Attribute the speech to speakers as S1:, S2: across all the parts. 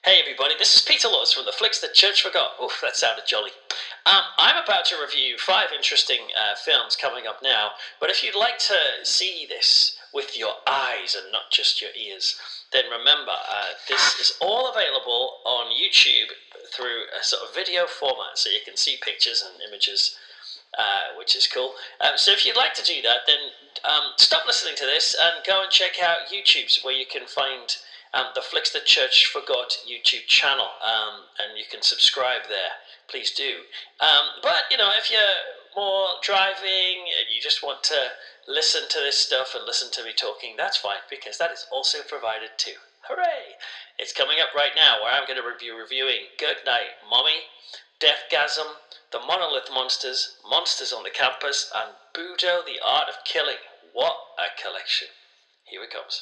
S1: Hey everybody, this is Peter Laws from the Flicks That Church Forgot. Oof, that sounded jolly. I'm about to review 5 interesting films coming up now, but if you'd like to see this with your eyes and not just your ears, then remember, this is all available on YouTube through a sort of video format, so you can see pictures and images, which is cool. So if you'd like to do that, then stop listening to this and go and check out YouTube's, where you can find the Flicks That Church Forgot YouTube channel, and you can subscribe there. Please do. But, if you're more driving and you just want to listen to this stuff and listen to me talking, that's fine, because that is also provided too. Hooray! It's coming up right now, where I'm going to be reviewing Good Night, Mommy, Deathgasm, The Monolith Monsters, Monsters on the Campus, and Budo, The Art of Killing. What a collection. Here it comes.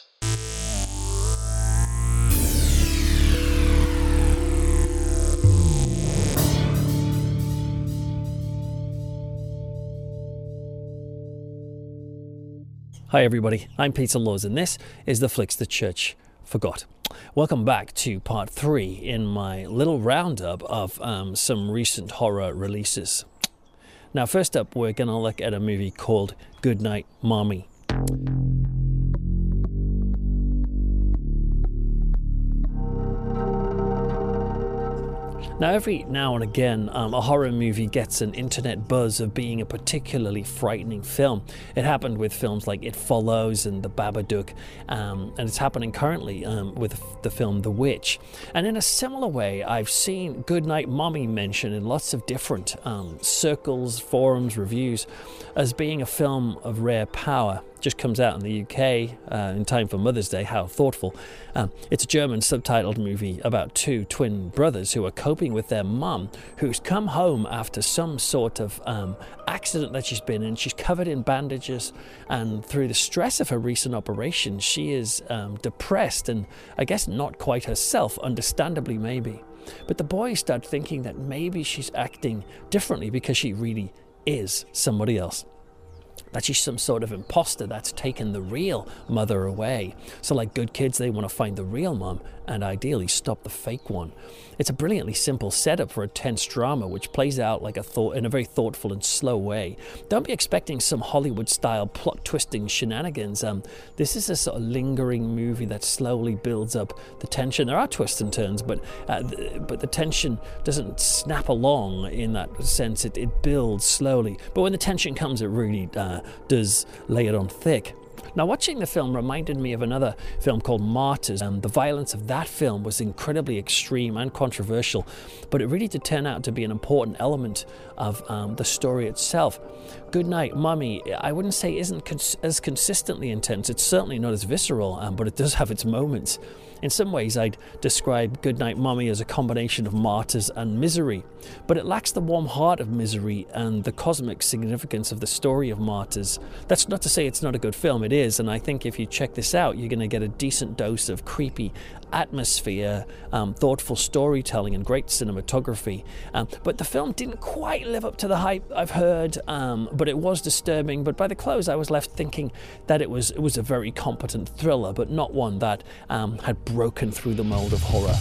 S1: Hi everybody, I'm Peter Laws and this is the Flicks the Church Forgot. Welcome back to part 3 in my little roundup of some recent horror releases. Now first up, we're going to look at a movie called Good Night, Mommy. Now, every now and again, a horror movie gets an internet buzz of being a particularly frightening film. It happened with films like It Follows and The Babadook, and it's happening currently with the film The Witch. And in a similar way, I've seen Good Night, Mommy mentioned in lots of different circles, forums, reviews, as being a film of rare power. Just comes out in the UK in time for Mother's Day. How thoughtful. It's a German subtitled movie about 2 twin brothers who are coping with their mum, who's come home after some sort of accident that she's been in. She's covered in bandages, and through the stress of her recent operation, she is depressed and I guess not quite herself, understandably maybe. But the boys start thinking that maybe she's acting differently because she really is somebody else. That she's some sort of imposter that's taken the real mother away. So like good kids, they want to find the real mom and ideally stop the fake one. It's a brilliantly simple setup for a tense drama which plays out like in a very thoughtful and slow way. Don't be expecting some Hollywood-style plot-twisting shenanigans. This is a sort of lingering movie that slowly builds up the tension. There are twists and turns, but the tension doesn't snap along in that sense. It builds slowly. But when the tension comes, it really does lay it on thick. Now, watching the film reminded me of another film called Martyrs. The violence of that film was incredibly extreme and controversial, but it really did turn out to be an important element of the story itself. Good Night, Mommy, I wouldn't say isn't as consistently intense. It's certainly not as visceral, but it does have its moments. In some ways, I'd describe Good Night, Mommy as a combination of Martyrs and Misery, but it lacks the warm heart of Misery and the cosmic significance of the story of Martyrs. That's not to say it's not a good film, it is, and I think if you check this out, you're going to get a decent dose of creepy atmosphere, thoughtful storytelling, and great cinematography. But the film didn't quite live up to the hype I've heard, but it was disturbing. But by the close, I was left thinking that it was a very competent thriller, but not one that had broken through the mold of horror.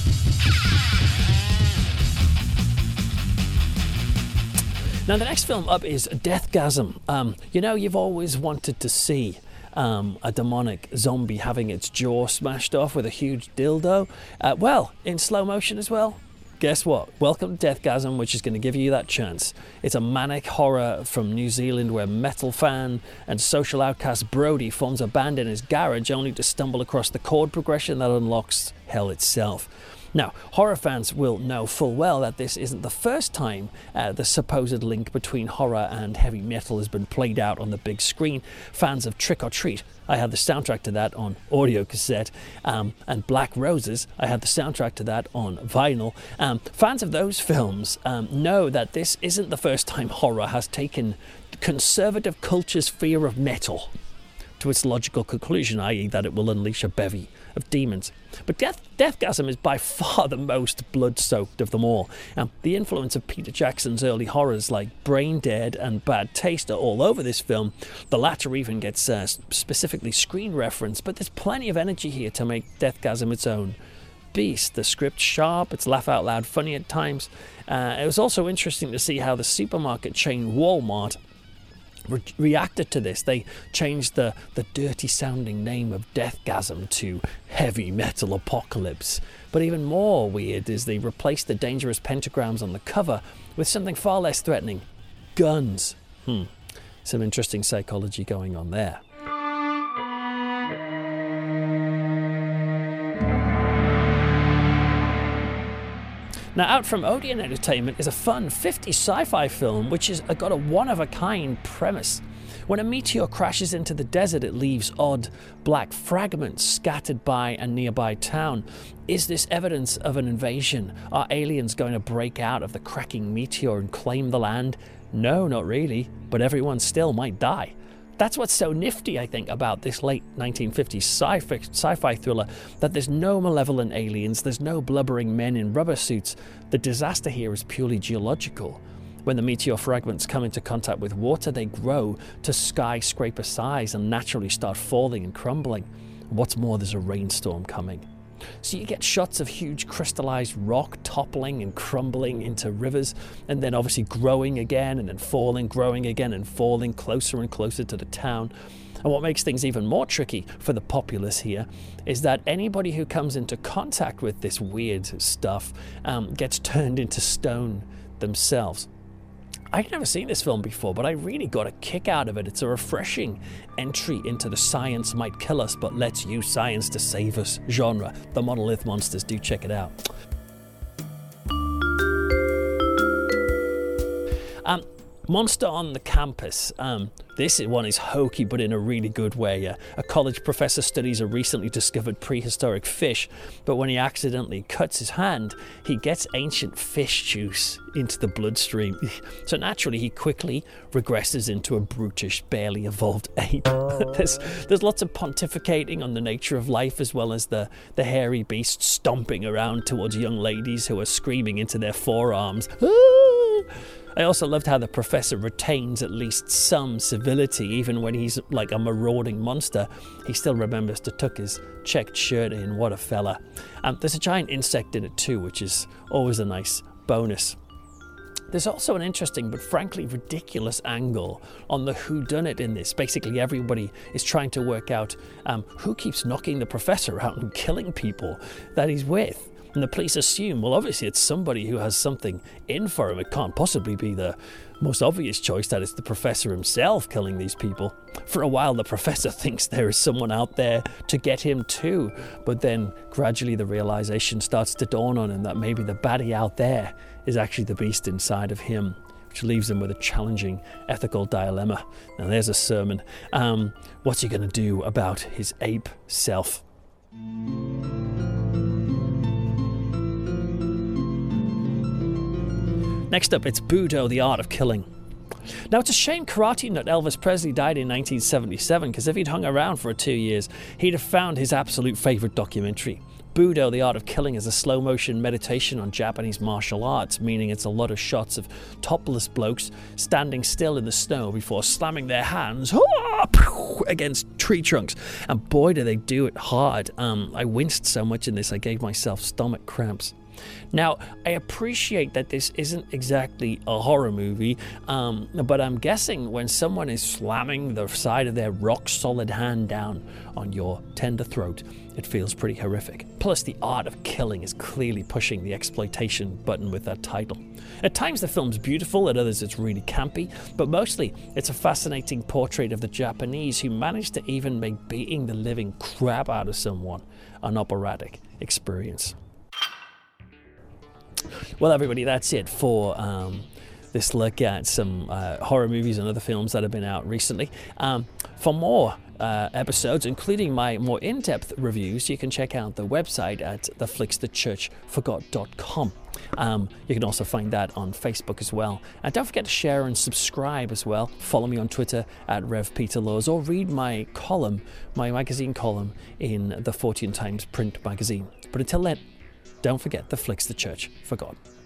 S1: Now, the next film up is Deathgasm. You've always wanted to see a demonic zombie having its jaw smashed off with a huge dildo. In slow motion as well. Guess what? Welcome to Deathgasm, which is going to give you that chance. It's a manic horror from New Zealand where metal fan and social outcast Brody forms a band in his garage only to stumble across the chord progression that unlocks hell itself. Now, horror fans will know full well that this isn't the first time the supposed link between horror and heavy metal has been played out on the big screen. Fans of Trick or Treat, I had the soundtrack to that on audio cassette, and Black Roses, I had the soundtrack to that on vinyl. Fans of those films know that this isn't the first time horror has taken conservative culture's fear of metal to its logical conclusion, i.e. that it will unleash a bevy of demons. But Deathgasm is by far the most blood-soaked of them all. The influence of Peter Jackson's early horrors like Brain Dead and Bad Taste are all over this film. The latter even gets specifically screen reference, but there's plenty of energy here to make Deathgasm its own. beast. The script's sharp, it's laugh out loud funny at times. It was also interesting to see how the supermarket chain Walmart reacted to this. They changed the dirty sounding name of Deathgasm to Heavy Metal Apocalypse. But even more weird is they replaced the dangerous pentagrams on the cover with something far less threatening: guns. Some interesting psychology going on there. Now, out from Odeon Entertainment is a fun 50s sci-fi film which has got a one-of-a-kind premise. When a meteor crashes into the desert, it leaves odd black fragments scattered by a nearby town. Is this evidence of an invasion? Are aliens going to break out of the cracking meteor and claim the land? No, not really, but everyone still might die. That's what's so nifty, I think, about this late 1950s sci-fi thriller, that there's no malevolent aliens, there's no blubbering men in rubber suits. The disaster here is purely geological. When the meteor fragments come into contact with water, they grow to skyscraper size and naturally start falling and crumbling. What's more, there's a rainstorm coming. So you get shots of huge crystallized rock toppling and crumbling into rivers, and then obviously growing again and then falling, growing again and falling closer and closer to the town. And what makes things even more tricky for the populace here is that anybody who comes into contact with this weird stuff gets turned into stone themselves. I'd never seen this film before, but I really got a kick out of it. It's a refreshing entry into the science might kill us, but let's use science to save us genre. The Monolith Monsters, do check it out. Monster on the Campus. This one is hokey, but in a really good way. A college professor studies a recently discovered prehistoric fish, but when he accidentally cuts his hand, he gets ancient fish juice into the bloodstream. So naturally, he quickly regresses into a brutish, barely evolved ape. There's lots of pontificating on the nature of life, as well as the hairy beast stomping around towards young ladies who are screaming into their forearms. I also loved how the professor retains at least some civility. Even when he's like a marauding monster, he still remembers to tuck his checked shirt in. What a fella. There's a giant insect in it too, which is always a nice bonus. There's also an interesting but frankly ridiculous angle on the whodunit in this. Basically, everybody is trying to work out who keeps knocking the professor out and killing people that he's with. And the police assume, well, obviously it's somebody who has something in for him. It can't possibly be the most obvious choice that it's the professor himself killing these people. For a while, the professor thinks there is someone out there to get him too. But then gradually the realization starts to dawn on him that maybe the baddie out there is actually the beast inside of him, which leaves him with a challenging ethical dilemma. Now there's a sermon. What's he going to do about his ape self? Next up, it's Budo, The Art of Killing. Now, it's a shame karate nut Elvis Presley died in 1977, because if he'd hung around for 2 years, he'd have found his absolute favourite documentary. Budo, The Art of Killing is a slow-motion meditation on Japanese martial arts, meaning it's a lot of shots of topless blokes standing still in the snow before slamming their hands against tree trunks. And boy, do they do it hard. I winced so much in this, I gave myself stomach cramps. Now, I appreciate that this isn't exactly a horror movie, but I'm guessing when someone is slamming the side of their rock-solid hand down on your tender throat, it feels pretty horrific. Plus, The Art of Killing is clearly pushing the exploitation button with that title. At times, the film's beautiful, at others, it's really campy, but mostly, it's a fascinating portrait of the Japanese who managed to even make beating the living crap out of someone an operatic experience. Well, everybody, that's it for this look at some horror movies and other films that have been out recently. For more episodes, including my more in-depth reviews, you can check out the website at theflicksthatchurchforgot.com. You can also find that on Facebook as well. And don't forget to share and subscribe as well. Follow me on Twitter at RevPeterLaws, or read my column, my magazine column in the Fortean Times print magazine. But until then, don't forget the flicks the church forgot.